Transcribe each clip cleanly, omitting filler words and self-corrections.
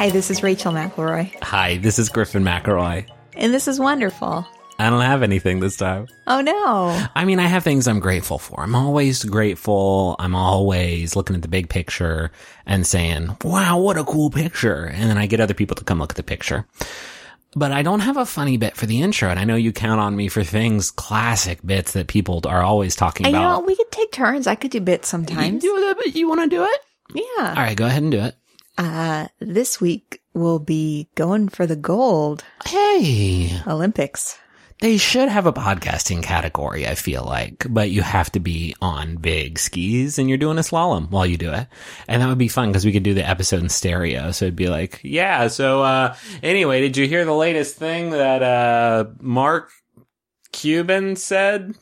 Hi, this is Rachel McElroy. Hi, this is Griffin McElroy. And this is wonderful. I don't have anything this time. Oh, no. I mean, I have things I'm grateful for. I'm always grateful. I'm always looking at the big picture and saying, wow, what a cool picture. And then I get other people to come look at the picture. But I don't have a funny bit for the intro. And I know you count on me for things, classic bits that people are always talking about. You know, we could take turns. I could do bits sometimes. You want to do it? Yeah. All right, go ahead and do it. This week we'll be going for the gold. Hey. Olympics. They should have a podcasting category, I feel like, but you have to be on big skis and you're doing a slalom while you do it. And that would be fun because we could do the episode in stereo. So it'd be like, yeah. So, anyway, did you hear the latest thing that, Mark Cuban said?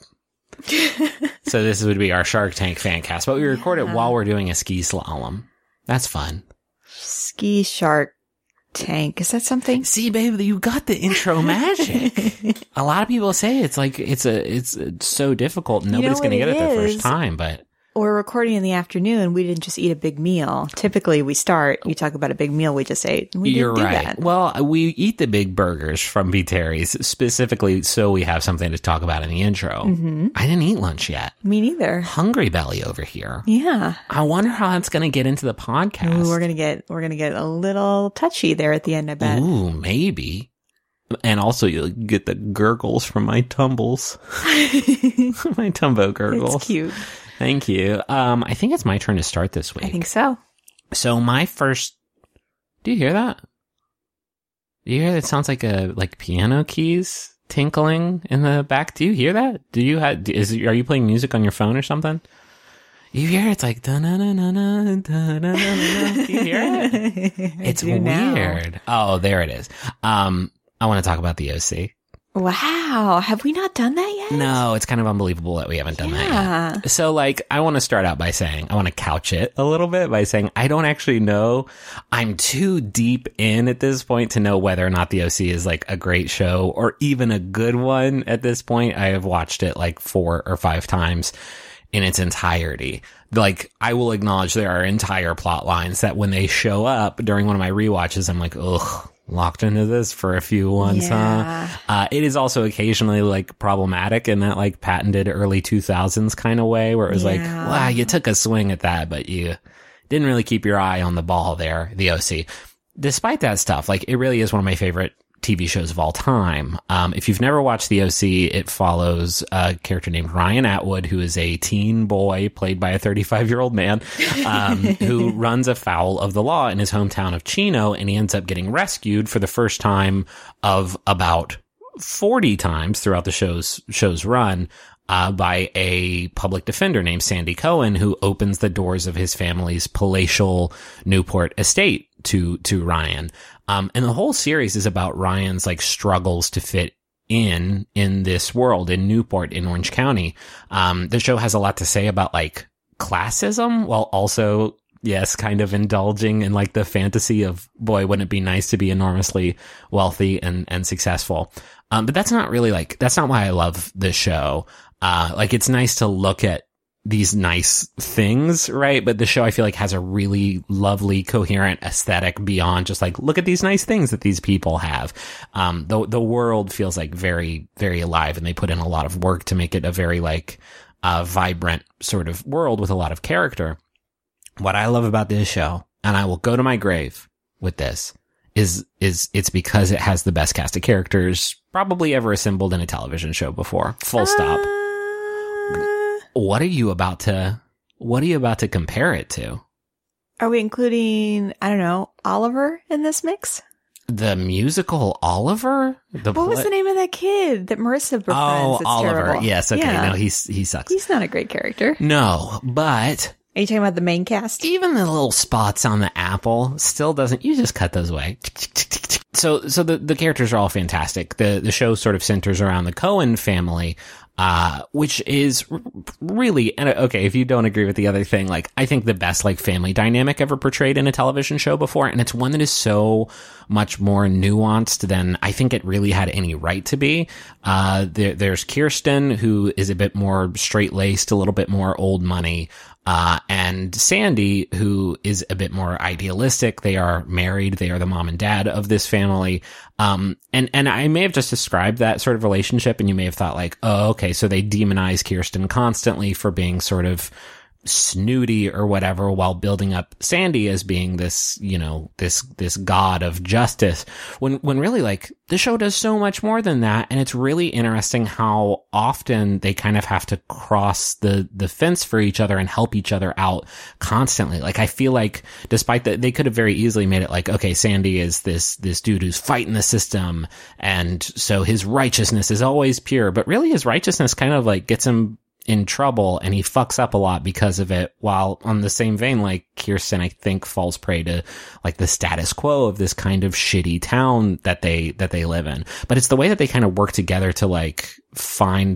So this would be our Shark Tank fan cast, but we record it while we're doing a ski slalom. That's fun. Ski Shark Tank. Is that something? See, babe, you got the intro magic. A lot of people say it's like it's so difficult. Nobody's going to get it the first time, but we're recording in the afternoon. We didn't just eat a big meal. Typically, we start. You talk about a big meal we just ate. You're right. That. Well, we eat the big burgers from B. Terry's specifically so we have something to talk about in the intro. Mm-hmm. I didn't eat lunch yet. Me neither. Hungry belly over here. Yeah. I wonder how that's going to get into the podcast. Ooh, we're gonna get a little touchy there at the end, I bet. Ooh, maybe. And also you'll get the gurgles from my tumbles. My tumbo gurgles. It's cute. Thank you. I think it's my turn to start this week. I think so. So my first, do you hear that? Do you hear that? It sounds like piano keys tinkling in the back. Do you hear that? Are you playing music on your phone or something? You hear it? It's like, da-na-na-na-na, da-na-na-na-na. Do you hear it? It's weird. Now. Oh, there it is. I want to talk about the OC. Wow. Have we not done that yet? No, it's kind of unbelievable that we haven't done that yet. So, I want to start out by saying, I want to couch it a little bit by saying, I don't actually know. I'm too deep in at this point to know whether or not the OC is a great show or even a good one at this point. I have watched it 4 or 5 times in its entirety. I will acknowledge there are entire plot lines that when they show up during one of my rewatches, I'm like, ugh. Locked into this for a few ones, huh? It is also occasionally problematic in that patented early 2000s kind of way where it was wow, you took a swing at that, but you didn't really keep your eye on the ball there, the OC. Despite that stuff, it really is one of my favorite TV shows of all time. If you've never watched the OC, it follows a character named Ryan Atwood, who is a teen boy played by a 35-year-old man, who runs afoul of the law in his hometown of Chino, and he ends up getting rescued for the first time of about 40 times throughout the show's run, by a public defender named Sandy Cohen, who opens the doors of his family's palatial Newport estate to Ryan. And the whole series is about Ryan's struggles to fit in this world in Newport in Orange County. The show has a lot to say about classism while also, yes, kind of indulging in the fantasy of, boy, wouldn't it be nice to be enormously wealthy and successful. But that's not really that's not why I love the show. It's nice to look at these nice things, right? But the show, I feel has a really lovely, coherent aesthetic beyond just look at these nice things that these people have. The world feels very, very alive, and they put in a lot of work to make it a very vibrant sort of world with a lot of character. What I love about this show, and I will go to my grave with this, is it's because it has the best cast of characters probably ever assembled in a television show before. Full stop. What are you about to compare it to? Are we including, I don't know, Oliver in this mix? The musical Oliver? What was the name of that kid that Marissa befriends? Oh, Oliver. Terrible. Yes. Okay. Yeah. No, he sucks. He's not a great character. No, but are you talking about the main cast? Even the little spots on the apple still doesn't. You just cut those away. So the characters are all fantastic. The show sort of centers around the Cohen family, which is really, and okay, if you don't agree with the other thing, I think the best family dynamic ever portrayed in a television show before, and it's one that is so much more nuanced than I think it really had any right to be. There's Kirsten, who is a bit more straight-laced, a little bit more old money, and Sandy, who is a bit more idealistic. They are married. They are the mom and dad of this family. And I may have just described that sort of relationship, and you may have thought like, oh, okay, so they demonize Kirsten constantly for being sort of snooty or whatever, while building up Sandy as being this, this god of justice, when really, like, the show does so much more than that. And it's really interesting how often they kind of have to cross the fence for each other and help each other out constantly. Like, I feel like despite that, they could have very easily made it like, okay, Sandy is this dude who's fighting the system, and so his righteousness is always pure, but really his righteousness kind of like gets him in trouble, and he fucks up a lot because of it, while on the same vein, like, Kirsten, I think, falls prey to like the status quo of this kind of shitty town that they live in. But it's the way that they kind of work together to like find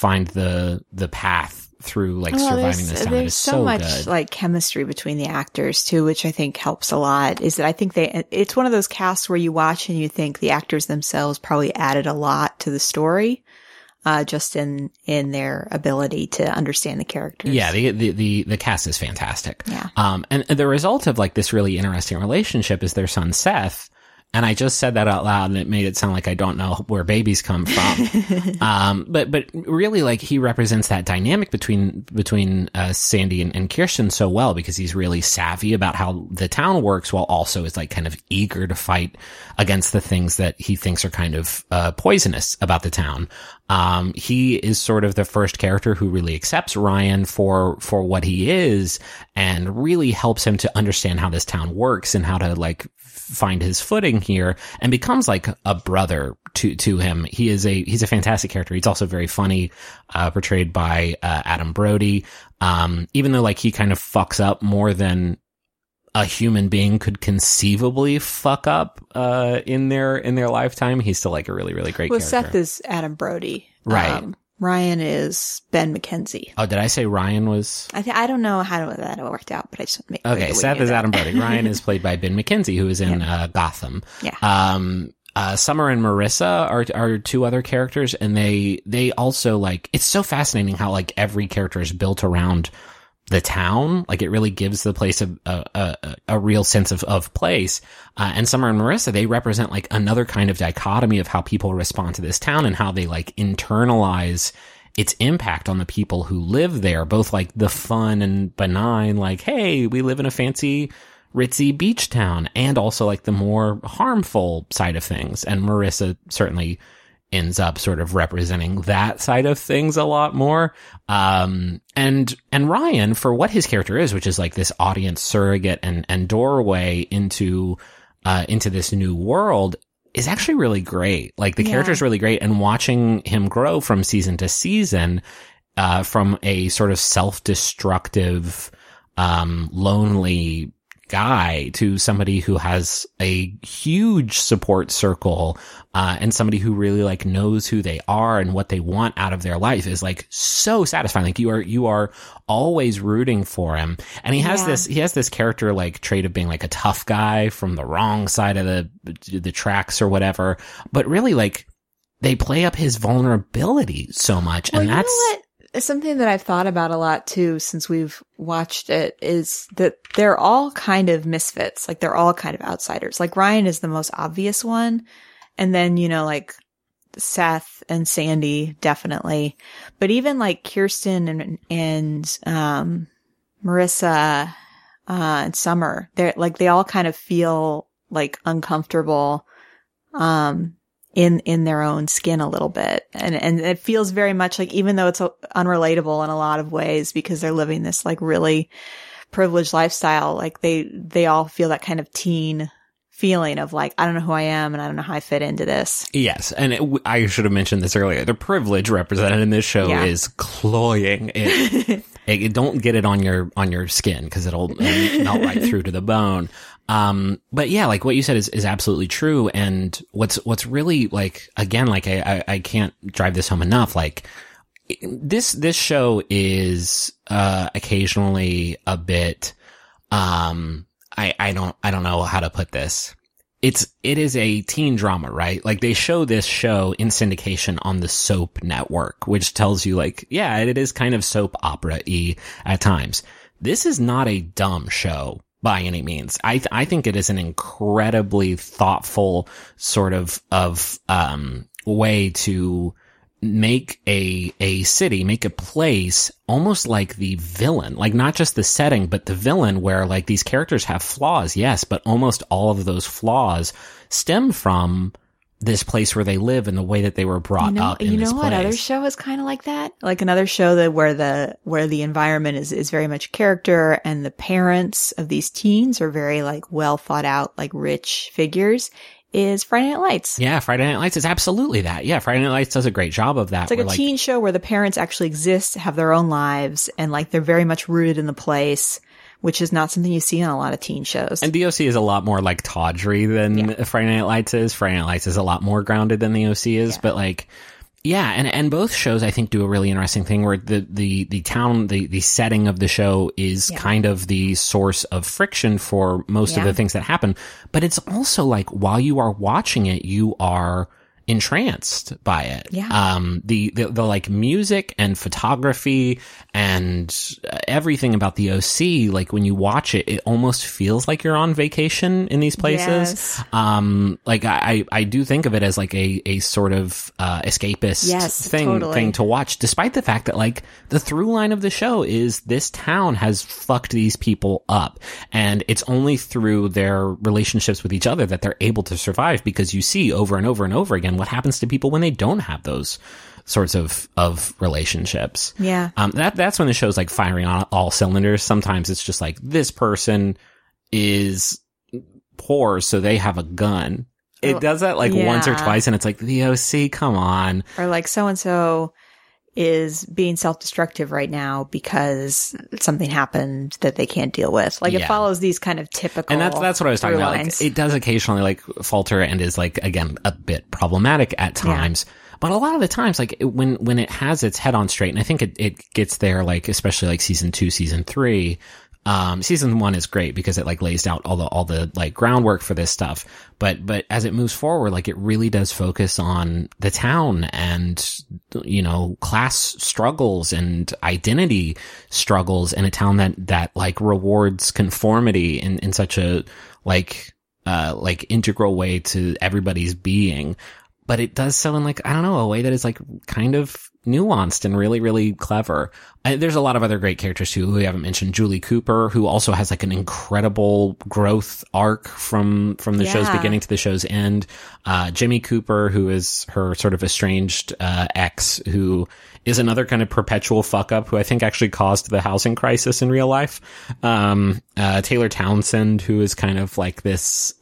the path through like surviving this town. There's so much good. Like chemistry between the actors too, which I think helps a lot. Is that I think it's one of those casts where you watch and you think the actors themselves probably added a lot to the story. Just in their ability to understand the characters. Yeah, the cast is fantastic. Yeah. And the result of like this really interesting relationship is their son Seth. And I just said that out loud, and it made it sound like I don't know where babies come from. But really, like, he represents that dynamic between Sandy and Kirsten so well, because he's really savvy about how the town works, while also is like kind of eager to fight against the things that he thinks are kind of poisonous about the town. He is sort of the first character who really accepts Ryan for what he is, and really helps him to understand how this town works and how to like find his footing here, and becomes like a brother to him. He's a fantastic character. He's also very funny, portrayed by Adam Brody. Even though like he kind of fucks up more than a human being could conceivably fuck up in their lifetime, he's still like a really, really great character. Seth is Adam Brody. Right. Ryan is Ben McKenzie. Oh, did I say Ryan was? I don't know how that worked out, but I just make okay. Seth is Adam Brody. Ryan is played by Ben McKenzie, who is in Gotham. Yeah. Summer and Marissa are two other characters, and they also like, it's so fascinating how like every character is built around the town. Like, it really gives the place a real sense of place. And Summer and Marissa, they represent like another kind of dichotomy of how people respond to this town, and how they like internalize its impact on the people who live there, both like the fun and benign, like, hey, we live in a fancy ritzy beach town, and also like the more harmful side of things. And Marissa certainly ends up sort of representing that side of things a lot more. And Ryan, for what his character is, which is like this audience surrogate and doorway into this new world, is actually really great. Like, the character is really great, and watching him grow from season to season, from a sort of self-destructive, lonely guy to somebody who has a huge support circle, and somebody who really like knows who they are and what they want out of their life, is like so satisfying. Like, you are always rooting for him. And he has this character like trait of being like a tough guy from the wrong side of the tracks or whatever, but really like they play up his vulnerability so much. Well, and that's, you know what? Something that I've thought about a lot too since we've watched it is that they're all kind of misfits. Like, they're all kind of outsiders. Like, Ryan is the most obvious one. And then, like Seth and Sandy, definitely. But even like Kirsten and Marissa, and Summer, they're like, they all kind of feel like uncomfortable, in their own skin a little bit. And it feels very much like, even though it's unrelatable in a lot of ways because they're living this like really privileged lifestyle, like they all feel that kind of teen feeling of like, I don't know who I am and I don't know how I fit into this. Yes. And I should have mentioned this earlier. The privilege represented in this show is cloying. Don't get it on your skin, because it'll melt right through to the bone. But yeah, like what you said is absolutely true. And what's really like, again, like I can't drive this home enough. Like, this show is, occasionally a bit, I don't know how to put this. It is a teen drama, right? Like, they show this show in syndication on the Soap Network, which tells you like, yeah, it is kind of soap opera-y at times. this is not a dumb show by any means. I think it is an incredibly thoughtful sort of way to make a city, make a place almost like the villain, like not just the setting, but the villain, where like these characters have flaws, yes, but almost all of those flaws stem from this place where they live and the way that they were brought up in this place. You know what other show is kind of like that? Like another show that where the environment is very much character, and the parents of these teens are very like well thought out, like rich figures, is Friday Night Lights. Yeah, Friday Night Lights is absolutely that. Yeah, Friday Night Lights does a great job of that. It's like a teen show where the parents actually exist, have their own lives, and like they're very much rooted in the place, which is not something you see on a lot of teen shows. And the OC is a lot more like tawdry than Friday Night Lights is. Friday Night Lights is a lot more grounded than the OC is, but like, yeah, and both shows I think do a really interesting thing where the town, the setting of the show is kind of the source of friction for most of the things that happen. But it's also like while you are watching it, you are entranced by it. Yeah. The like music and photography and everything about the OC, like when you watch it, it almost feels like you're on vacation in these places. Yes. Like I do think of it as like a sort of escapist thing to watch, despite the fact that like the through line of the show is this town has fucked these people up, and it's only through their relationships with each other that they're able to survive, because you see over and over and over again what happens to people when they don't have those sorts of relationships. Yeah. That's when the show's like firing on all cylinders. Sometimes it's just like, this person is poor, so they have a gun. It does that like once or twice, and it's like, the OC, come on. Or like so-and-so is being self-destructive right now because something happened that they can't deal with. Like it follows these kind of typical, and that's what I was talking about. Like, it does occasionally like falter and is like, again, a bit problematic at times. Yeah. But a lot of the times, like when it has its head on straight, and I think it gets there, like especially like season 2, season 3. Season 1 is great because it like lays out all the like groundwork for this stuff. But as it moves forward, like it really does focus on the town and, you know, class struggles and identity struggles in a town that like rewards conformity in such a like integral way to everybody's being. But it does so in like, I don't know, a way that is like kind of nuanced and really, really clever. There's a lot of other great characters too who we haven't mentioned. Julie Cooper, who also has like an incredible growth arc from the show's beginning to the show's end. Jimmy Cooper, who is her sort of estranged ex, who is another kind of perpetual fuck up, who I think actually caused the housing crisis in real life. Taylor Townsend, who is kind of like this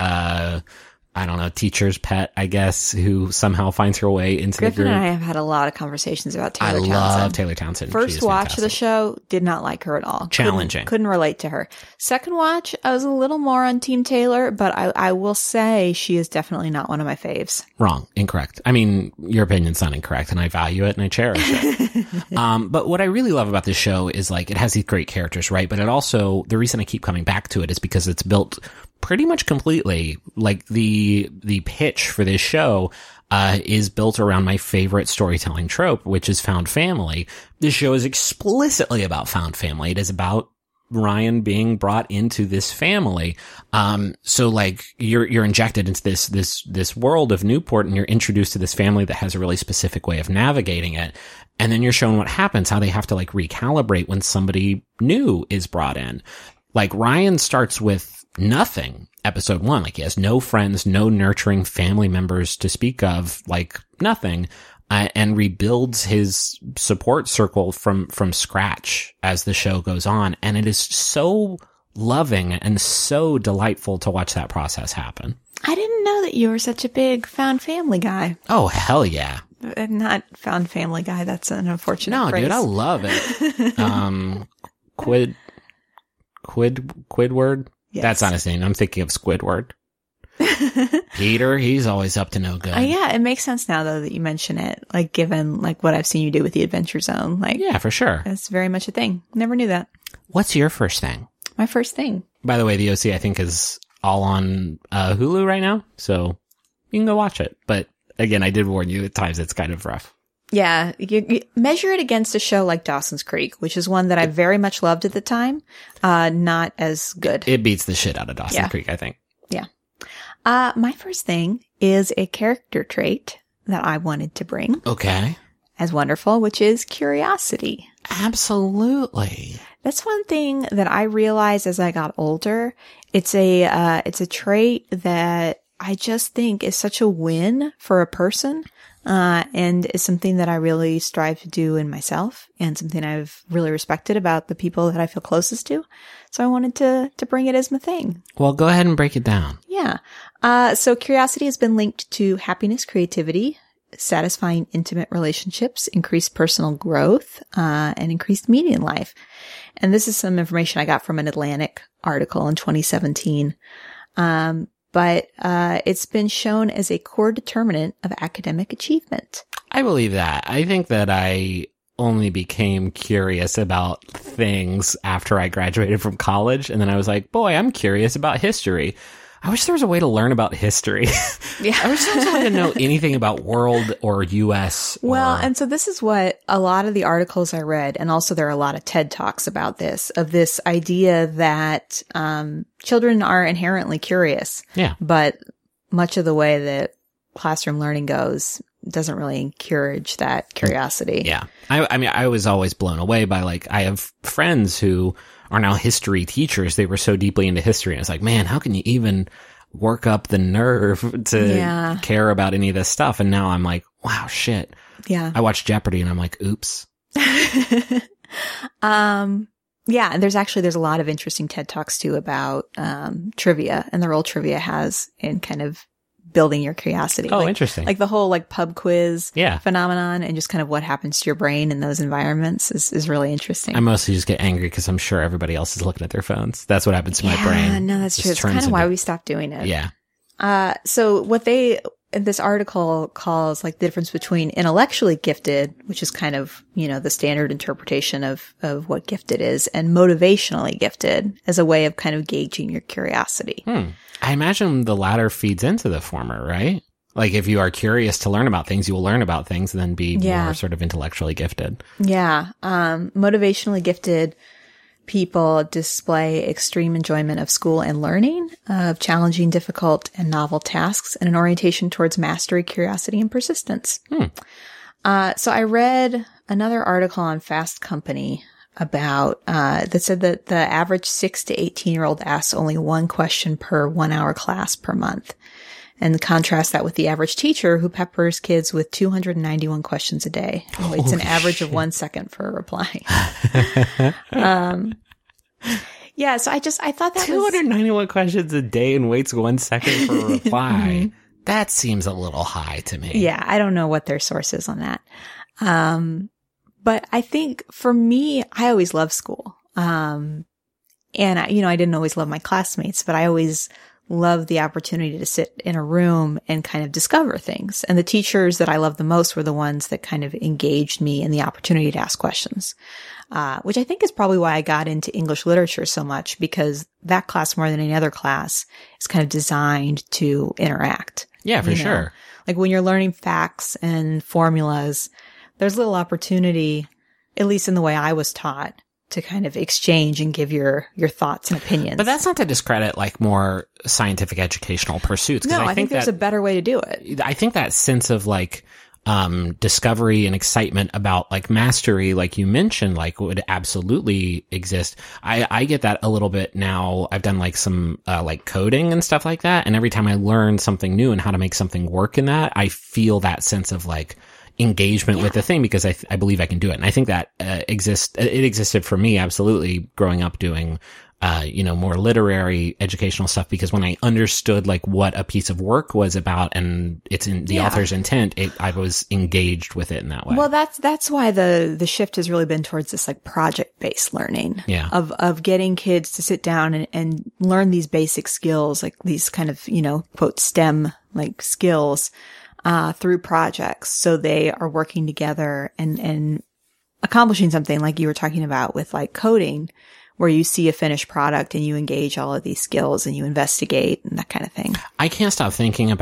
I don't know, teacher's pet, I guess, who somehow finds her way into Griffin the group. and I have had a lot of conversations about Taylor Townsend. I love Taylor Townsend. First watch of the show, did not like her at all. Challenging. Couldn't relate to her. Second watch, I was a little more on Team Taylor, but I will say she is definitely not one of my faves. Wrong. Incorrect. I mean, your opinion's not incorrect, and I value it and I cherish it. But what I really love about this show is like, it has these great characters, right? But it also, the reason I keep coming back to it is because it's built pretty much completely, like the pitch for this show is built around my favorite storytelling trope, which is found family. This show is explicitly about found family. It is about Ryan being brought into this family. So like you're injected into this world of Newport, and you're introduced to this family that has a really specific way of navigating it. And then you're shown what happens, how they have to like recalibrate when somebody new is brought in. Like Ryan starts with nothing episode 1. Like he has no friends, no nurturing family members to speak of, like nothing, and rebuilds his support circle from scratch as the show goes on. And it is so loving and so delightful to watch that process happen. I didn't know that you were such a big found family guy. Oh, hell yeah. Not found family guy. That's an unfortunate phrase. No, dude, I love it. Quidward? Yes. That's not his name. I'm thinking of Squidward. Peter, he's always up to no good. Yeah, it makes sense now though that you mention it. Like given like what I've seen you do with the Adventure Zone. Like, yeah, for sure. It's very much a thing. Never knew that. What's your first thing? My first thing. By the way, the OC I think is all on Hulu right now, so you can go watch it. But again, I did warn you at times it's kind of rough. Yeah, you measure it against a show like Dawson's Creek, which is one that I very much loved at the time. Not as good. It beats the shit out of Dawson's Creek, I think. Yeah. My first thing is a character trait that I wanted to bring. Okay. As wonderful, which is curiosity. Absolutely. That's one thing that I realized as I got older. It's a trait that I just think is such a win for a person. And is something that I really strive to do in myself and something I've really respected about the people that I feel closest to. So I wanted to bring it as my thing. Well, go ahead and break it down. Yeah. So curiosity has been linked to happiness, creativity, satisfying intimate relationships, increased personal growth, and increased meaning in life. And this is some information I got from an Atlantic article in 2017. But it's been shown as a core determinant of academic achievement. I believe that. I think that I only became curious about things after I graduated from college. And then I was like, boy, I'm curious about history. I wish there was a way to learn about history. Yeah. I wish there was a way to know anything about world or U.S. Well, and so this is what a lot of the articles I read, and also there are a lot of TED Talks about this, of this idea that children are inherently curious. Yeah. But much of the way that classroom learning goes doesn't really encourage that curiosity. Yeah. I mean, I was always blown away by, like, I have friends who are now history teachers. They were so deeply into history. And it's like, man, how can you even work up the nerve to care about any of this stuff? And now I'm like, wow, shit. Yeah. I watch Jeopardy and I'm like, oops. Yeah. And there's a lot of interesting TED Talks too about, trivia and the role trivia has in kind of building your curiosity. Oh, interesting. Like the whole like pub quiz Yeah. phenomenon and just kind of what happens to your brain in those environments is really interesting. I mostly just get angry because I'm sure everybody else is looking at their phones. That's what happens to my brain. No, that's true. It's kind of why we stopped doing it. Yeah. So what this article calls like the difference between intellectually gifted, which is kind of, the standard interpretation of what gifted is, and motivationally gifted as a way of kind of gauging your curiosity. I imagine the latter feeds into the former, right? Like if you are curious to learn about things, you will learn about things and then be more sort of intellectually gifted. Yeah. Motivationally gifted people display extreme enjoyment of school and learning, of challenging, difficult, and novel tasks, and an orientation towards mastery, curiosity, and persistence. So I read another article on Fast Company about, that said that the average 6 to 18-year-old asks only one question per 1 hour class per month. And contrast that with the average teacher who peppers kids with 291 questions a day and waits an average of 1 second for a reply. Yeah, so I thought that 291 questions a day and waits 1 second for a reply. That seems a little high to me. Yeah, I don't know what their source is on that. But I think for me, I always loved school. And I didn't always love my classmates, but I always loved the opportunity to sit in a room and kind of discover things. And the teachers that I loved the most were the ones that kind of engaged me in the opportunity to ask questions, which I think is probably why I got into English literature so much, because that class more than any other class is kind of designed to interact. Yeah, for sure. Like when you're learning facts and formulas, there's little opportunity, at least in the way I was taught, to kind of exchange and give your thoughts and opinions. But that's not to discredit like more scientific educational pursuits. No, I think there's a better way to do it. I think that sense of like, discovery and excitement about like mastery, like you mentioned, like would absolutely exist. I get that a little bit now. I've done like some, like coding and stuff like that. And every time I learn something new and how to make something work in that, I feel that sense of like engagement with the thing because I believe I can do it. And I think that, it existed for me absolutely growing up doing, more literary educational stuff, because when I understood like what a piece of work was about and it's in the author's intent, I was engaged with it in that way. Well, that's why the shift has really been towards this like project-based learning of getting kids to sit down and learn these basic skills, like these kind of, quote STEM like skills, through projects. So they are working together and accomplishing something like you were talking about with like coding, where you see a finished product and you engage all of these skills and you investigate and that kind of thing. I can't stop thinking about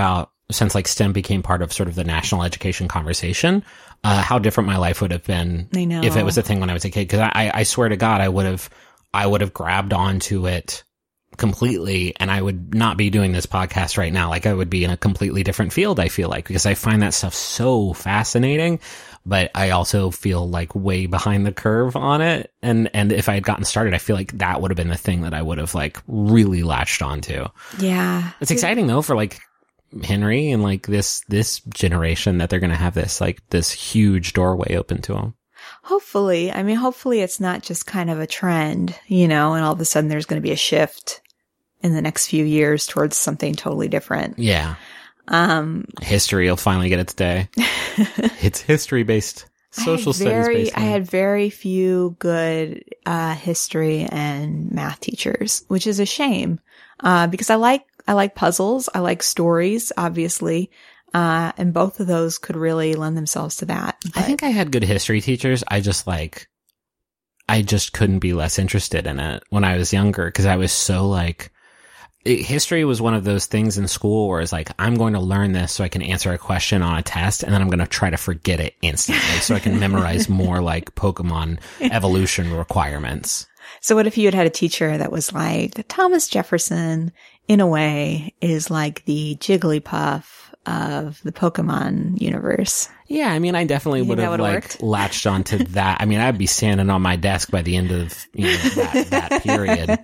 since like STEM became part of sort of the national education conversation, how different my life would have been if it was a thing when I was a kid. Cause I swear to God, I would have grabbed onto it completely, and I would not be doing this podcast right now. Like I would be in a completely different field, I feel like, because I find that stuff so fascinating, but I also feel like way behind the curve on it. And if I had gotten started, I feel like that would have been the thing that I would have like really latched onto. Yeah. It's exciting though for like Henry and like this generation that they're going to have this huge doorway open to them. Hopefully. I mean, hopefully it's not just kind of a trend, and all of a sudden there's going to be a shift in the next few years towards something totally different. Yeah. History will finally get its day. It's history-based, social studies-based. I had very few good history and math teachers, which is a shame because I like puzzles. I like stories, obviously. And both of those could really lend themselves to that. But I think I had good history teachers. I just couldn't be less interested in it when I was younger because I was so like, history was one of those things in school where it's like, I'm going to learn this so I can answer a question on a test, and then I'm going to try to forget it instantly so I can memorize more like Pokemon evolution requirements. So what if you had a teacher that was like, Thomas Jefferson, in a way, is like the Jigglypuff of the Pokemon universe? Yeah, I mean, I definitely would have like latched onto that. I mean, I'd be standing on my desk by the end of that period.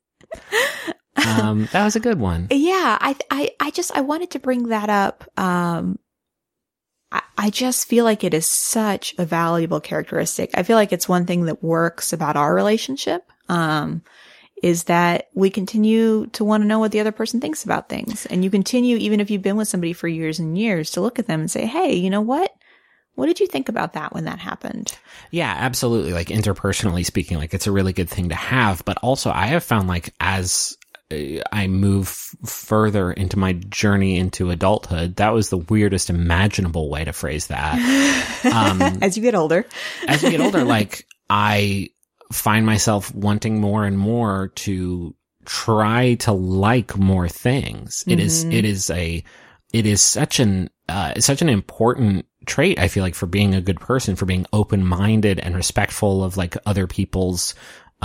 That was a good one. Yeah, I wanted to bring that up. I just feel like it is such a valuable characteristic. I feel like it's one thing that works about our relationship, is that we continue to want to know what the other person thinks about things. And you continue, even if you've been with somebody for years and years, to look at them and say, hey, you know what? What did you think about that when that happened? Yeah, absolutely. Like interpersonally speaking, like it's a really good thing to have. But also I have found like as I move further into my journey into adulthood, that was the weirdest imaginable way to phrase that. As you get older, like I find myself wanting more and more to try to like more things. Mm-hmm. It is such an important trait, I feel like, for being a good person, for being open-minded and respectful of like other people's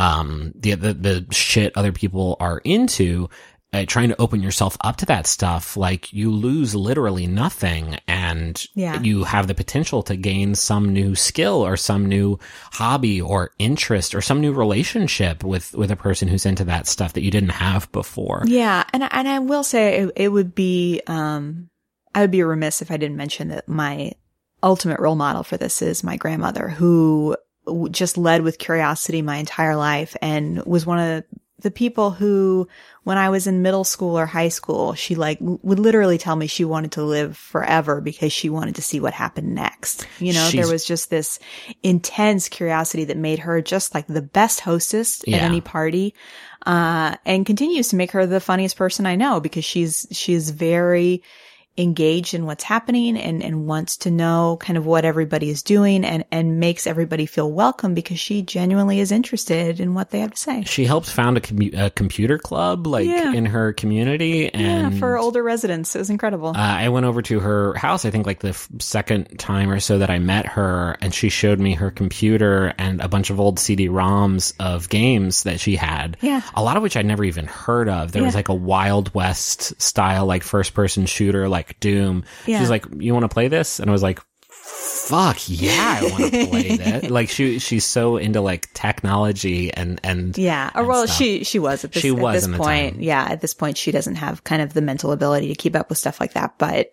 the shit other people are into, trying to open yourself up to that stuff. Like you lose literally nothing, and you have the potential to gain some new skill or some new hobby or interest or some new relationship with a person who's into that stuff that you didn't have before. Yeah. And I will say it would be, I would be remiss if I didn't mention that my ultimate role model for this is my grandmother, who just led with curiosity my entire life and was one of the people who, when I was in middle school or high school, she like would literally tell me she wanted to live forever because she wanted to see what happened next. There was just this intense curiosity that made her just like the best hostess at any party, and continues to make her the funniest person I know because she's very engaged in what's happening and wants to know kind of what everybody is doing and makes everybody feel welcome because she genuinely is interested in what they have to say. She helped found a computer club in her community. And for older residents. It was incredible. I went over to her house, I think like the second time or so that I met her, and she showed me her computer and a bunch of old CD-ROMs of games that she had. Yeah. A lot of which I'd never even heard of. There was like a Wild West style, like first person shooter, like Doom. She's like, you want to play this? And I was like, fuck yeah, I want to play that. Like she's so into like technology and yeah. Or well, stuff. she was at this point. Time. Yeah, at this point she doesn't have kind of the mental ability to keep up with stuff like that. But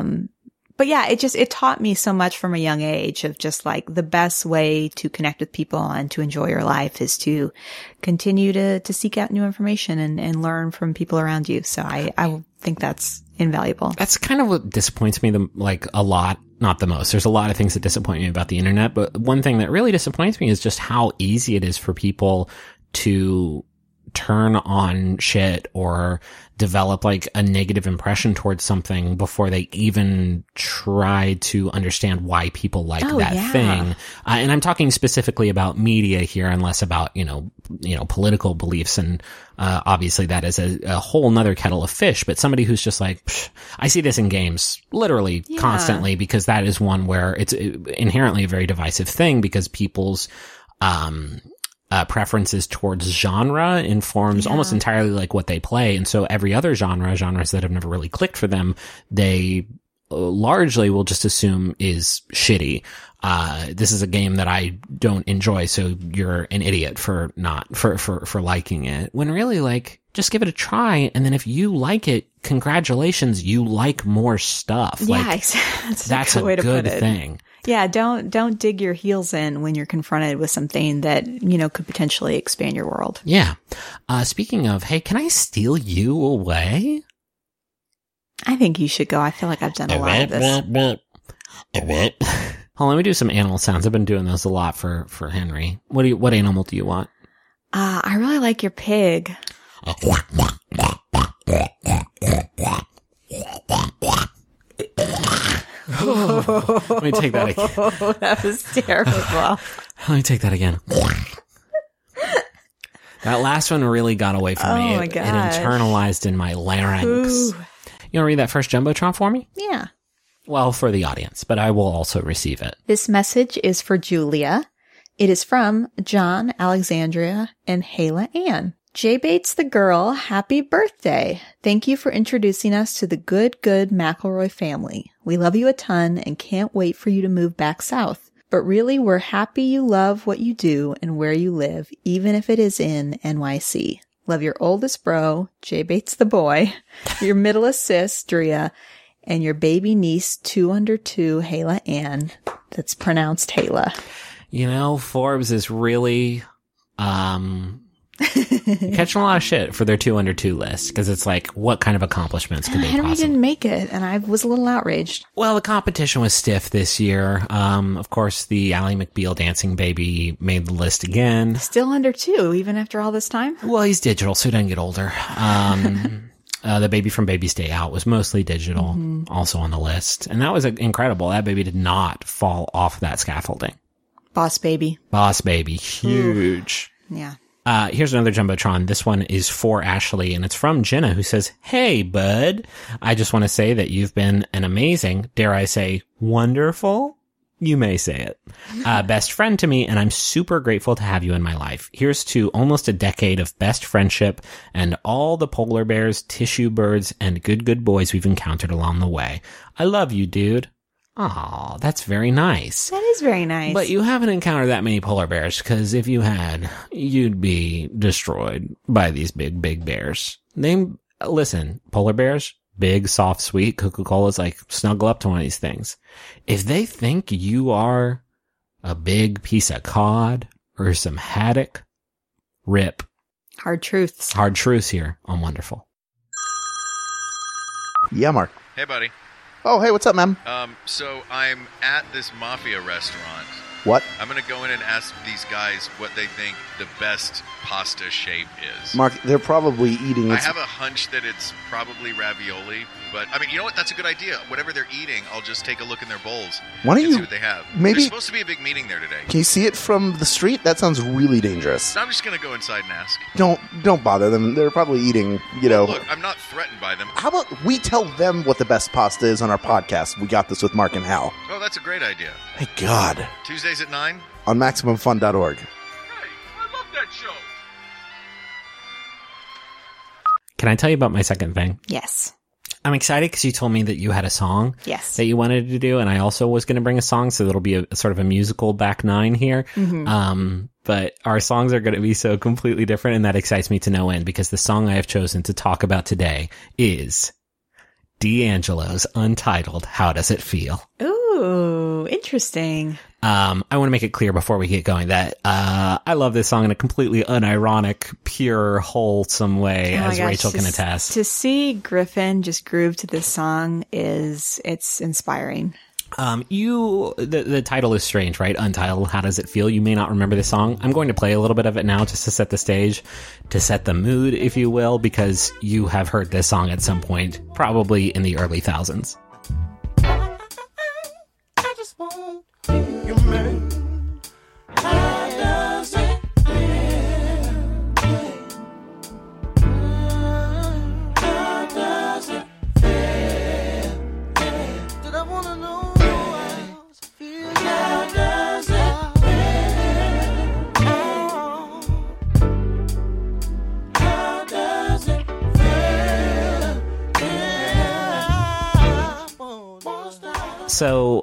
it taught me so much from a young age of just like the best way to connect with people and to enjoy your life is to continue to seek out new information and learn from people around you. So I think that's invaluable. That's kind of what disappoints me a lot. Not the most. There's a lot of things that disappoint me about the internet, but one thing that really disappoints me is just how easy it is for people to turn on shit or develop like a negative impression towards something before they even try to understand why people like that thing. And I'm talking specifically about media here and less about, political beliefs. And, obviously that is a whole nother kettle of fish, but somebody who's just like, I see this in games literally constantly, because that is one where it's inherently a very divisive thing, because people's, preferences towards genre informs almost entirely like what they play. And so every other genres that have never really clicked for them, they largely will just assume is shitty. This is a game that I don't enjoy, so you're an idiot for liking it. When really, like, just give it a try, and then if you like it, congratulations, you like more stuff. Yeah, like, that's a good thing. Yeah, don't dig your heels in when you're confronted with something that, could potentially expand your world. Yeah. Speaking of, hey, can I steal you away? I think you should go. I feel like I've done a lot of this. Hold on, let me do some animal sounds. I've been doing those a lot for Henry. What animal do you want? I really like your pig. Let me take that again. That was terrible. Let me take that again. That last one really got away from me. It internalized in my larynx. Ooh. You want to read that first Jumbotron for me? Yeah. Well, for the audience, but I will also receive it. This message is for Julia. It is from John, Alexandria, and Hayla Ann. Jay Bates the girl, happy birthday. Thank you for introducing us to the good McElroy family. We love you a ton and can't wait for you to move back south. But really, we're happy you love what you do and where you live, even if it is in NYC. Love your oldest bro, Jay Bates the boy, your middleest sis, Drea, and your baby niece, 2 under 2, Hayla Ann. That's pronounced Hayla. Forbes is really, catching a lot of shit for their 2 under 2 list, because it's like, what kind of accomplishments could they Henry possibly? Didn't make it, and I was a little outraged. Well, the competition was stiff this year. Of course, the Ally McBeal dancing baby made the list again. Still under 2, even after all this time? Well, he's digital, so he doesn't get older. The baby from Baby's Day Out was mostly digital, also on the list. And that was incredible. That baby did not fall off that scaffolding. Boss baby. Huge. Ooh. Yeah. Here's another Jumbotron. This one is for Ashley, and it's from Jenna, who says, "Hey, bud. I just want to say that you've been an amazing, dare I say, wonderful? You may say it. Best friend to me, and I'm super grateful to have you in my life. Here's to almost a decade of best friendship and all the polar bears, tissue birds, and good boys we've encountered along the way. I love you, dude." Aw, that's very nice. That is very nice. But you haven't encountered that many polar bears, because if you had, you'd be destroyed by these big bears. Listen, polar bears, big, soft, sweet. Coca-Cola's like, snuggle up to one of these things. If they think you are a big piece of cod or some haddock, rip. Hard truths. Hard truths here on Wonderful. Yeah, Mark. Hey, buddy. Oh, hey, what's up, man? So I'm at this mafia restaurant. What? I'm going to go in and ask these guys what they think the best pasta shape is. Mark, they're probably eating... I have a hunch that it's probably ravioli, but, I mean, you know what? That's a good idea. Whatever they're eating, I'll just take a look in their bowls and see what they have. Maybe... There's supposed to be a big meeting there today. Can you see it from the street? That sounds really dangerous. So I'm just going to go inside and ask. Don't bother them. They're probably eating, Look, I'm not threatened by them. How about we tell them what the best pasta is on our podcast? We Got This with Mark and Hal. Oh, that's a great idea. Hey, God. Tuesdays at 9? On MaximumFun.org. Hey, I love that show. Can I tell you about my second thing? Yes. I'm excited because you told me that you had a song that you wanted to do, and I also was going to bring a song, so it'll be a sort of a musical back nine here. Mm-hmm. But our songs are going to be so completely different, and that excites me to no end, because the song I have chosen to talk about today is D'Angelo's Untitled How Does It Feel? Ooh, interesting. I want to make it clear before we get going that I love this song in a completely unironic, pure, wholesome way, as Rachel can attest. To see Griffin just groove to this song it's inspiring. The title is strange, right? Untitled, How Does It Feel? You may not remember the song. I'm going to play a little bit of it now just to set the stage, to set the mood, if you will, because you have heard this song at some point, probably in the early thousands. I just want you, man. How does it feel? How does it feel? Did I want to know? So,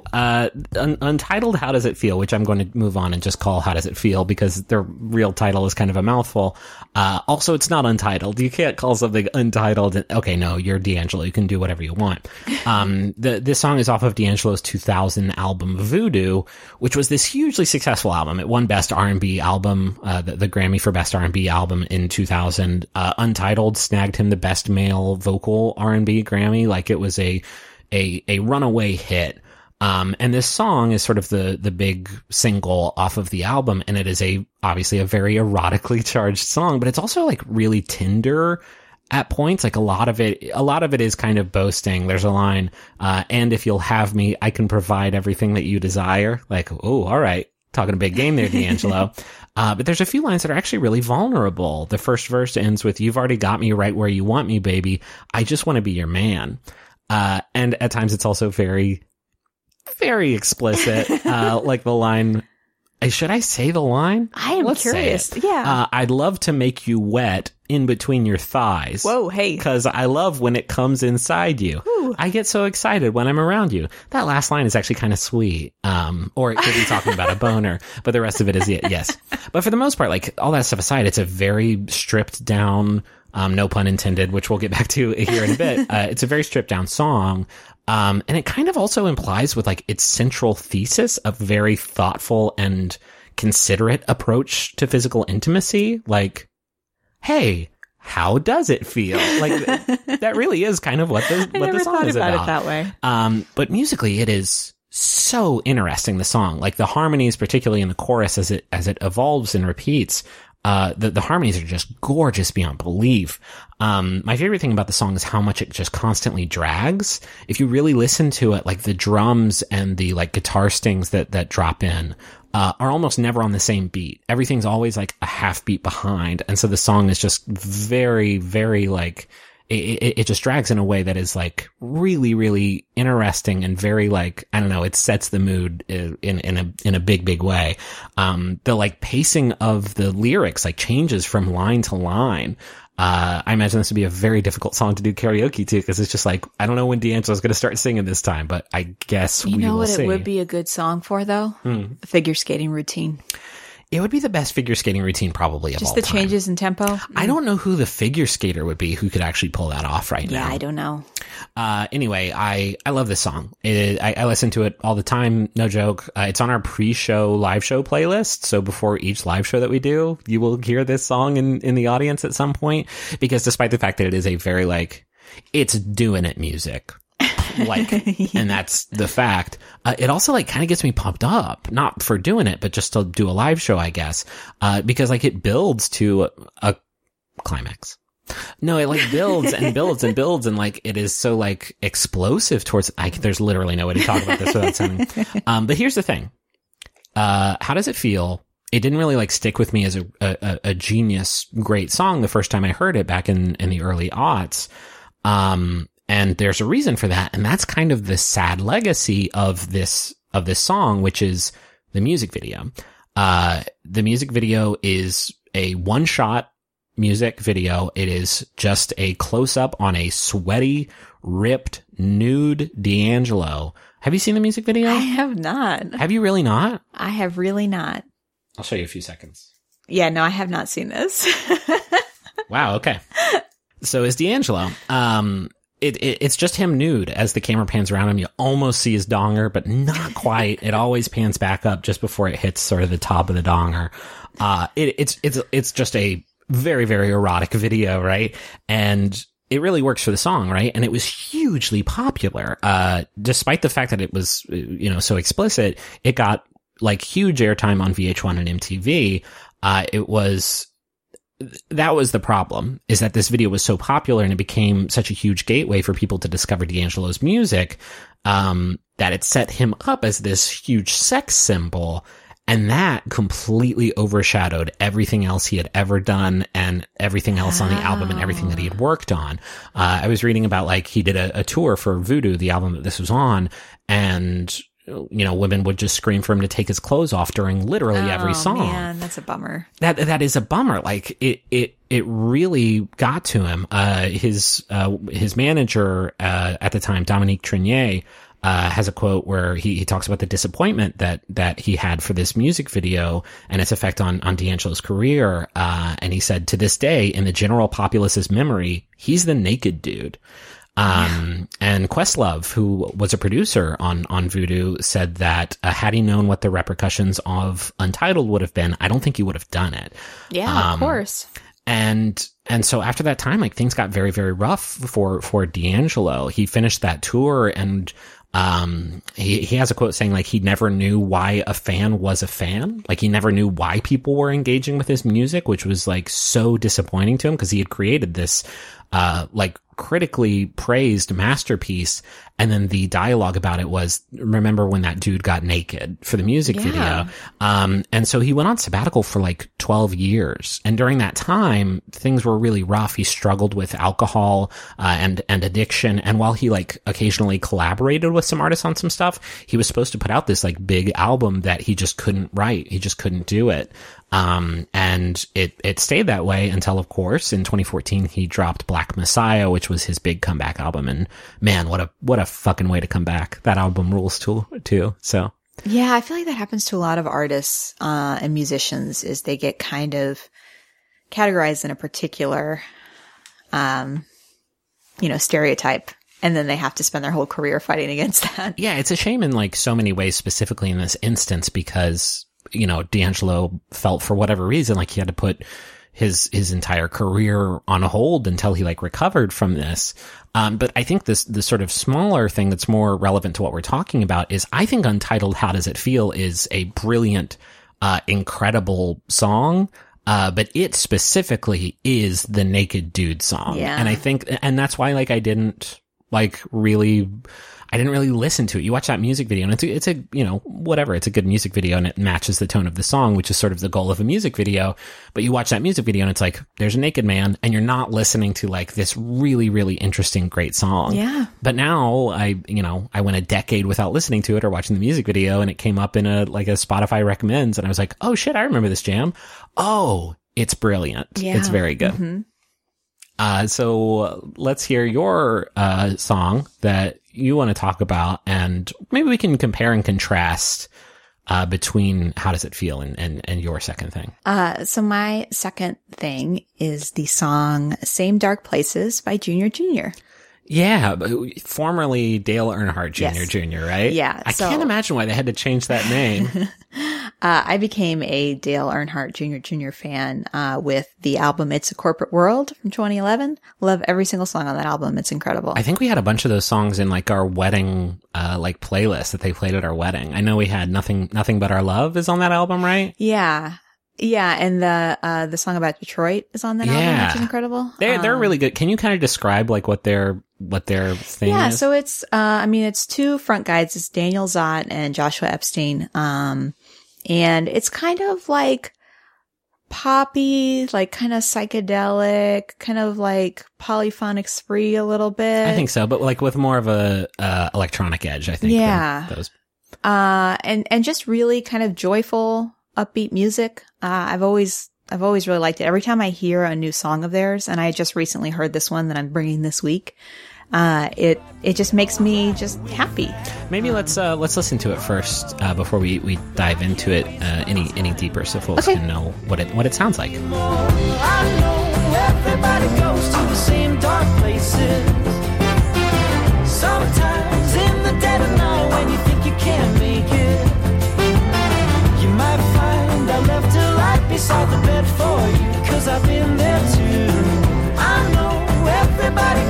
Untitled, How Does It Feel, which I'm going to move on and just call How Does It Feel, because their real title is kind of a mouthful. Also, it's not untitled. You can't call something untitled. Okay, no, you're D'Angelo. You can do whatever you want. This song is off of D'Angelo's 2000 album Voodoo, which was this hugely successful album. It won Best R&B Album, the Grammy for Best R&B Album in 2000. Untitled snagged him the Best Male Vocal R&B Grammy. Like, it was a runaway hit. And this song is sort of the big single off of the album, and it is obviously a very erotically charged song, but it's also like really tender at points. Like a lot of it is kind of boasting. There's a line, and if you'll have me, I can provide everything that you desire. Like, oh, all right. Talking a big game there, D'Angelo. But there's a few lines that are actually really vulnerable. The first verse ends with, "You've already got me right where you want me, baby. I just want to be your man." And at times it's also very, very explicit. Like the line, should I say the line? I am curious. Yeah. I'd love to make you wet in between your thighs. Whoa, hey. Cause I love when it comes inside you. Ooh. I get so excited when I'm around you. That last line is actually kind of sweet. Or it could be talking about a boner, but the rest of it is, yes. But for the most part, like all that stuff aside, it's a very stripped down, no pun intended, which we'll get back to here in a bit. It's a very stripped down song. And it kind of also implies with like its central thesis of very thoughtful and considerate approach to physical intimacy. Like, hey, how does it feel? Like that really is kind of what the song is about. I never thought about it that way. But musically it is so interesting, the song. Like the harmonies, particularly in the chorus as it evolves and repeats, the harmonies are just gorgeous beyond belief. My favorite thing about the song is how much it just constantly drags. If you really listen to it, like the drums and the like guitar stings that drop in, are almost never on the same beat. Everything's always like a half beat behind. And so the song is just very, very like, it just drags in a way that is like really, really interesting and very like, I don't know, it sets the mood in a big, big way. The like pacing of the lyrics like changes from line to line. I imagine this would be a very difficult song to do karaoke to, because it's just like, I don't know when D'Angelo's going to start singing this time, but I guess we will see. You know what it would be a good song for, though? A figure skating routine. It would be the best figure skating routine probably of all time. Just the changes in tempo? I don't know who the figure skater would be who could actually pull that off right now. Yeah, I don't know. Anyway, I love this song. I listen to it all the time, no joke. It's on our pre-show live show playlist. So before each live show that we do, you will hear this song in the audience at some point, because despite the fact that it is a very like, it's doing it music. Like, and that's the fact. It also like kind of gets me pumped up, not for doing it, but just to do a live show, I guess. Because like it builds to a climax. No, it like builds and builds and builds, and like it is so like explosive towards. There's literally no way to talk about this without sounding. But here's the thing. How does it feel? It didn't really like stick with me as a genius, great song the first time I heard it back in the early aughts. And there's a reason for that. And that's kind of the sad legacy of this song, which is the music video. The music video is a one-shot music video. It is just a close-up on a sweaty, ripped, nude D'Angelo. Have you seen the music video? I have not. Have you really not? I have really not. I'll show you a few seconds. Yeah, no, I have not seen this. Wow, okay. So is D'Angelo. It's just him nude. As the camera pans around him, you almost see his donger, but not quite. It always pans back up just before it hits sort of the top of the donger. It's just a very, very erotic video, right? And it really works for the song, right? And it was hugely popular. Despite the fact that it was, so explicit, it got like huge airtime on VH1 and MTV. That was the problem, is that this video was so popular and it became such a huge gateway for people to discover D'Angelo's music, that it set him up as this huge sex symbol. And that completely overshadowed everything else he had ever done and everything else on the album and everything that he had worked on. I was reading about, like, he did a tour for Voodoo, the album that this was on, and women would just scream for him to take his clothes off during literally every song. Man, that's a bummer. That is a bummer. Like, it really got to him. His manager, at the time, Dominique Trenier, has a quote where he talks about the disappointment that he had for this music video and its effect on D'Angelo's career. And he said, to this day, in the general populace's memory, he's the naked dude. And Questlove, who was a producer on Voodoo, said that had he known what the repercussions of Untitled would have been, I don't think he would have done it. Yeah, of course. And so after that time, like, things got very, very rough for D'Angelo. He finished that tour and he has a quote saying, like, he never knew why a fan was a fan. Like, he never knew why people were engaging with his music, which was, like, so disappointing to him because he had created this, like, critically praised masterpiece. And then the dialogue about it was, remember when that dude got naked for the music video? And so he went on sabbatical for like 12 years. And during that time, things were really rough. He struggled with alcohol, and addiction. And while he like occasionally collaborated with some artists on some stuff, he was supposed to put out this like big album that he just couldn't write. He just couldn't do it. And it stayed that way until, of course, in 2014, he dropped Black Messiah, which was his big comeback album. And man, what a fucking way to come back. That album rules too. So yeah, I feel like that happens to a lot of artists, and musicians, is they get kind of categorized in a particular, stereotype. And then they have to spend their whole career fighting against that. Yeah. It's a shame in like so many ways, specifically in this instance, because D'Angelo felt for whatever reason like he had to put his entire career on hold until he like recovered from this. But I think the sort of smaller thing that's more relevant to what we're talking about is, I think Untitled How Does It Feel is a brilliant, incredible song. But it specifically is the naked dude song. Yeah. And I think, and that's why like I didn't really listen to it. You watch that music video and it's a whatever, it's a good music video and it matches the tone of the song, which is sort of the goal of a music video. But you watch that music video and it's like, there's a naked man and you're not listening to like this really, really interesting, great song. Yeah. But now I went a decade without listening to it or watching the music video, and it came up in a Spotify recommends, and I was like, oh shit, I remember this jam. Oh, it's brilliant. Yeah. It's very good. Mm-hmm. So let's hear your song that you want to talk about, and maybe we can compare and contrast between How Does It Feel and your second thing. So my second thing is the song Same Dark Places by Junior Jr. Yeah, formerly Dale Earnhardt Jr. Yes. Jr., right? Yeah. I can't imagine why they had to change that name. I became a Dale Earnhardt Jr. fan with the album It's a Corporate World from 2011. Love every single song on that album. It's incredible. I think we had a bunch of those songs in like our wedding playlist that they played at our wedding. I know we had Nothing But Our Love is on that album, right? Yeah. Yeah, and the song about Detroit is on that album, which is incredible. They're really good. Can you kind of describe like what their thing is? Yeah, so it's it's two front guys. It's Daniel Zott and Joshua Epstein. And it's kind of like poppy, like kind of psychedelic, kind of like polyphonic spree a little bit. I think so, but like with more of a electronic edge, I think. Yeah. Those. And just really kind of joyful, upbeat music. I've always really liked it. Every time I hear a new song of theirs, and I just recently heard this one that I'm bringing this week, it just makes me just happy. Maybe let's listen to it first before we dive into it any deeper, so folks can know what it sounds like. I know everybody goes to the same dark places. Sometimes in the dead of night when you think you can't make it, you might find I left a light beside the bed for you, 'cause I've been there too. I know everybody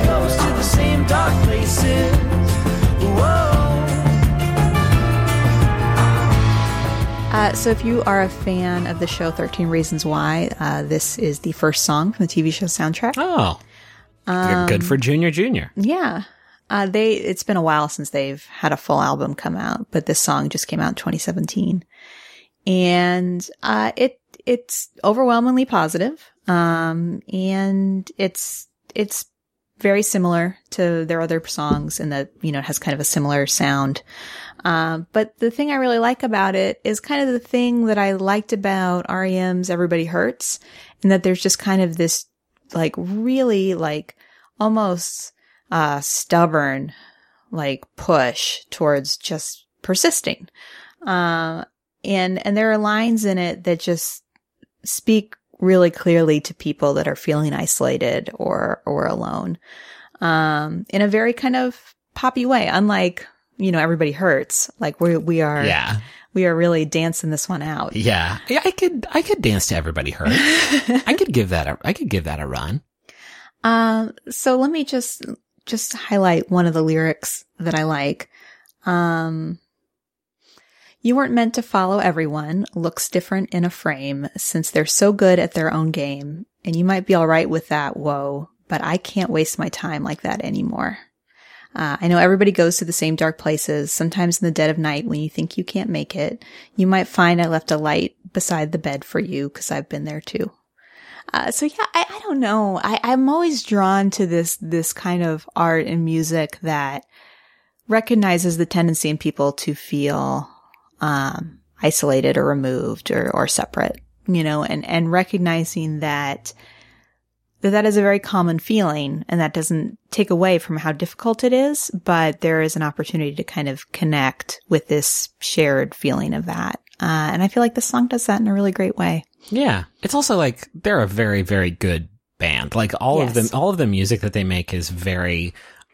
So if you are a fan of the show 13 Reasons Why, this is the first song from the TV show soundtrack. Oh, you're good for Junior. Yeah. It's been a while since they've had a full album come out, but this song just came out in 2017. And it's overwhelmingly positive. And it's very similar to their other songs in that, it has kind of a similar sound. But the thing I really like about it is kind of the thing that I liked about REM's Everybody Hurts, and that there's just kind of this like really like almost stubborn like push towards just persisting. And there are lines in it that just speak really clearly to people that are feeling isolated or alone, in a very kind of poppy way, unlike, Everybody Hurts. Like we are really dancing this one out. Yeah. Yeah. I could dance to Everybody Hurts. I could give that a run. So let me just highlight one of the lyrics that I like. You weren't meant to follow everyone, looks different in a frame, since they're so good at their own game. And you might be all right with that, whoa, but I can't waste my time like that anymore. I know everybody goes to the same dark places, sometimes in the dead of night when you think you can't make it. You might find I left a light beside the bed for you, because I've been there too. So yeah, I don't know. I'm always drawn to this kind of art and music that recognizes the tendency in people to feel isolated or removed or separate, and recognizing that is a very common feeling, and that doesn't take away from how difficult it is, but there is an opportunity to kind of connect with this shared feeling of that. And I feel like this song does that in a really great way. Yeah. It's also like, they're a very, very good band. Like all of the music that they make is very,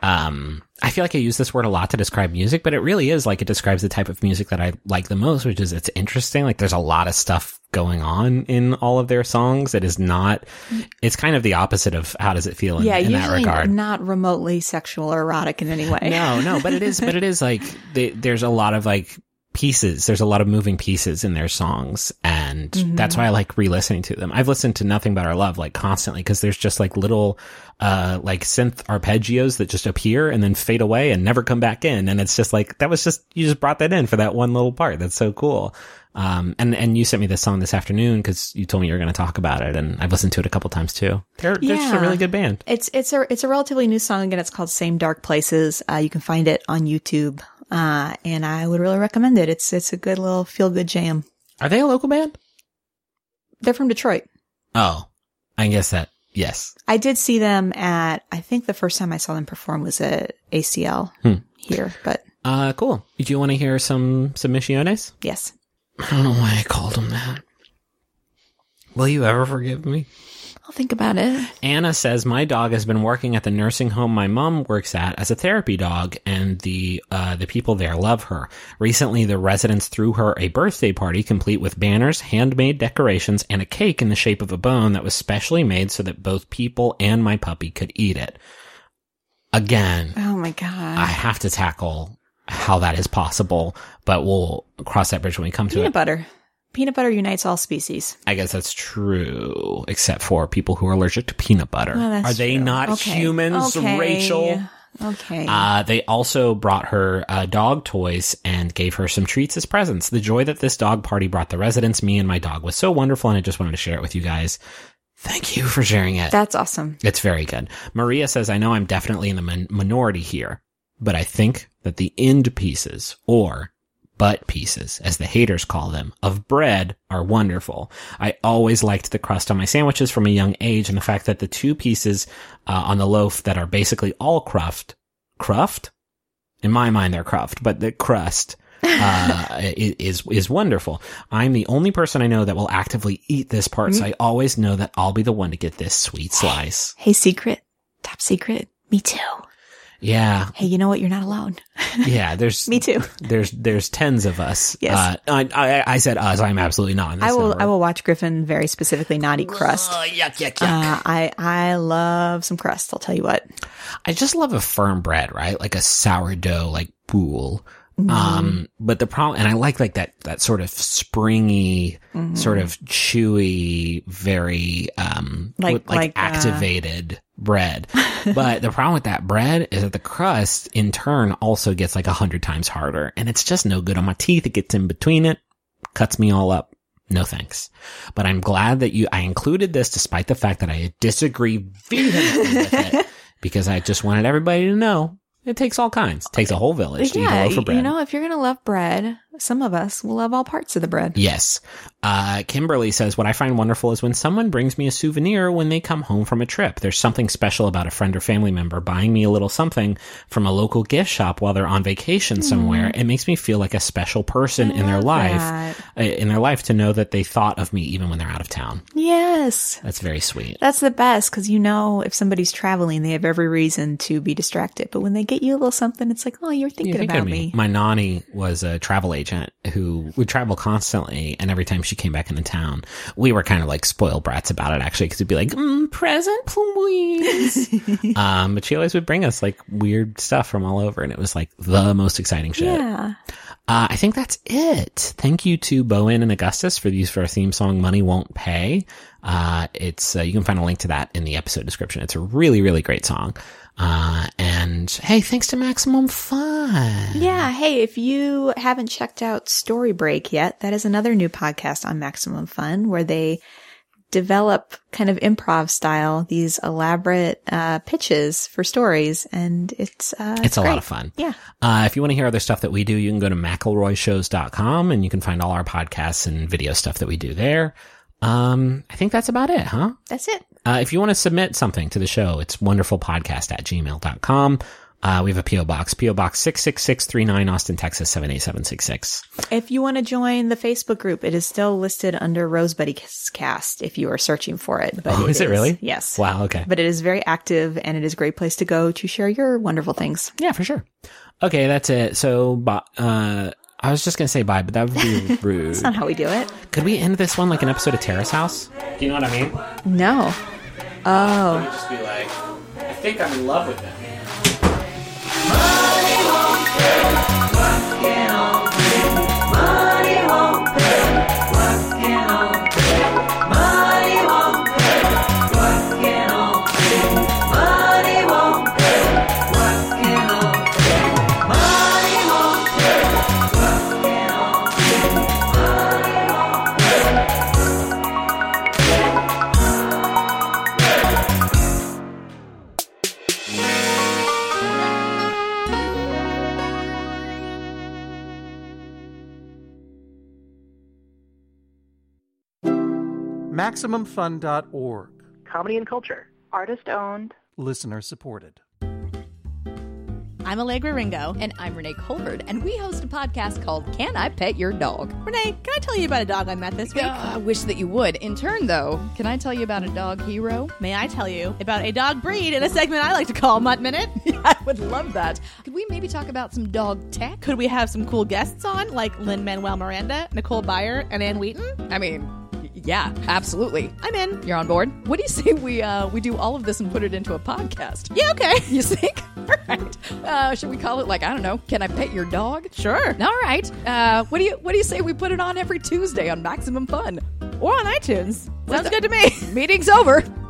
I feel like I use this word a lot to describe music, but it really is like it describes the type of music that I like the most, which is it's interesting. Like there's a lot of stuff going on in all of their songs. It is not, it's kind of the opposite of how does it feel in that regard. Not remotely sexual or erotic in any way. No, but it is like there's a lot of like pieces. There's a lot of moving pieces in their songs, and that's why I like re-listening to them. I've listened to Nothing But Our Love like constantly, because there's just like little like synth arpeggios that just appear and then fade away and never come back in, and it's just like you just brought that in for that one little part. That's so cool. And you sent me this song this afternoon because you told me you were going to talk about it, and I've listened to it a couple times too. They're just a really good band. It's a relatively new song. Again, it's called Same Dark Places. You can find it on YouTube. And I would really recommend it. It's a good little feel-good jam. Are they a local band? They're from Detroit. Oh, I guess that, yes. I did see them I think the first time I saw them perform was at ACL here, but. Cool. Do you want to hear some Submissiones? Yes. I don't know why I called them that. Will you ever forgive me? I'll think about it. Anna says, my dog has been working at the nursing home my mom works at as a therapy dog, and the people there love her. Recently, the residents threw her a birthday party complete with banners, handmade decorations, and a cake in the shape of a bone that was specially made so that both people and my puppy could eat it. Again. Oh my God. I have to tackle how that is possible, but we'll cross that bridge when we come to it. Peanut butter. Peanut butter unites all species. I guess that's true, except for people who are allergic to peanut butter. Well, are they not humans, Rachel? Okay. They also brought her dog toys and gave her some treats as presents. The joy that this dog party brought the residents, me and my dog, was so wonderful, and I just wanted to share it with you guys. Thank you for sharing it. That's awesome. It's very good. Maria says, I know I'm definitely in the minority here, but I think that the end pieces, or butt pieces, as the haters call them, of bread are wonderful. I always liked the crust on my sandwiches from a young age, and the fact that the two pieces on the loaf that are basically all cruft? In my mind, they're cruft, but the crust is wonderful. I'm the only person I know that will actively eat this part, so I always know that I'll be the one to get this sweet slice. Hey, secret. Top secret. Me too. Yeah. Hey, you know what? You're not alone. Yeah, there's me too. There's tens of us. Yes. I said us. I'm absolutely not. I will watch Griffin very specifically not eat crust. Yuck. I love some crust. I'll tell you what. I just love a firm bread, right? Like a sourdough, like boule. But the problem, and I like that sort of springy, sort of chewy, very, activated bread. But the problem with that bread is that the crust in turn also gets like 100 times harder, and it's just no good on my teeth. It gets in between it, cuts me all up. No thanks. But I'm glad that I included this despite the fact that I disagree vehemently with it, because I just wanted everybody to know it takes all kinds. It takes a whole village to eat a loaf of bread. You know, if you're going to love bread, some of us will love all parts of the bread. Yes. Kimberly says, what I find wonderful is when someone brings me a souvenir when they come home from a trip. There's something special about a friend or family member buying me a little something from a local gift shop while they're on vacation somewhere. It makes me feel like a special person in their life to know that they thought of me even when they're out of town. Yes. That's very sweet. That's the best, because you know if somebody's traveling, they have every reason to be distracted. But when they get you a little something, it's like, oh, you're thinking about me. My nanny was a travel agent who would travel constantly, and every time she came back into town, we were kind of like spoiled brats about it, actually, because it'd be like, present, please. But she always would bring us like weird stuff from all over, and it was like the most exciting shit. Yeah. I think that's it. Thank you to Bowen and Augustus for our theme song, Money Won't Pay. It's, you can find a link to that in the episode description. It's a really, really great song. And hey, thanks to Maximum Fun. Yeah. Hey, if you haven't checked out Story Break yet, that is another new podcast on Maximum Fun where they develop kind of improv style, these elaborate, pitches for stories. And it's a lot of fun. Yeah. If you want to hear other stuff that we do, you can go to McElroyshows.com and you can find all our podcasts and video stuff that we do there. I think that's about it, huh? That's it. If you want to submit something to the show, it's wonderfulpodcast@gmail.com. We have a P.O. Box, P.O. Box 66639, Austin, Texas, 78766. If you want to join the Facebook group, it is still listed under Rosebuddy's Cast if you are searching for it. But is it really? Yes. Wow, okay. But it is very active, and it is a great place to go to share your wonderful things. Yeah, for sure. Okay, that's it. So, I was just going to say bye, but that would be rude. That's not how we do it. Could we end this one like an episode of Terrace House? Do you know what I mean? No. Oh. Let me just be like, I think I'm in love with them. Money won't pay, what can all pay? Money won't pay, what can all pay? Money won't pay, what can all pay? Money won't pay, what can all pay? Money won't pay, what can all pay? Money won't pay. MaximumFun.org. Comedy and culture. Artist owned. Listener supported. I'm Allegra Ringo. And I'm Renee Colbert, and we host a podcast called Can I Pet Your Dog? Renee, can I tell you about a dog I met this week? I wish that you would. In turn, though, can I tell you about a dog hero? May I tell you about a dog breed in a segment I like to call Mutt Minute? I would love that. Could we maybe talk about some dog tech? Could we have some cool guests on, like Lin-Manuel Miranda, Nicole Byer, and Ann Wheaton? I mean, yeah, absolutely. I'm in. You're on board? What do you say we do all of this and put it into a podcast? Yeah, okay. You think? All right. Should we call it, like, I don't know, Can I Pet Your Dog? Sure. All right. What do you say we put it on every Tuesday on Maximum Fun? Or on iTunes. Sounds good to me. Meeting's over.